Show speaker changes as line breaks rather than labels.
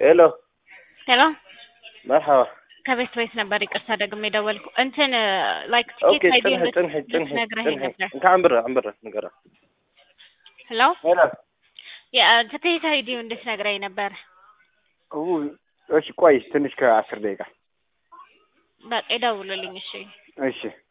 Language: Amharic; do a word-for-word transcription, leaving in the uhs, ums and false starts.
الو
hello
مرحبا
ከቤት ቤት ነበር ይቅርታ ደግሜ ደወልኩ እንትን ላይክ ቲኬት
اوكي
አይዲ
تنحي تنحي تنحي
ልትነግረኝ
تنحي
ነበር
انت عم برا عم برا نقرا
hello
هلا
ያ ቲኬት አይዲ እንድትነግረኝ ነበር
هو ايش كويس تنش كعشر دقيقة
በቃ ደውልልኝ እሺ
እሺ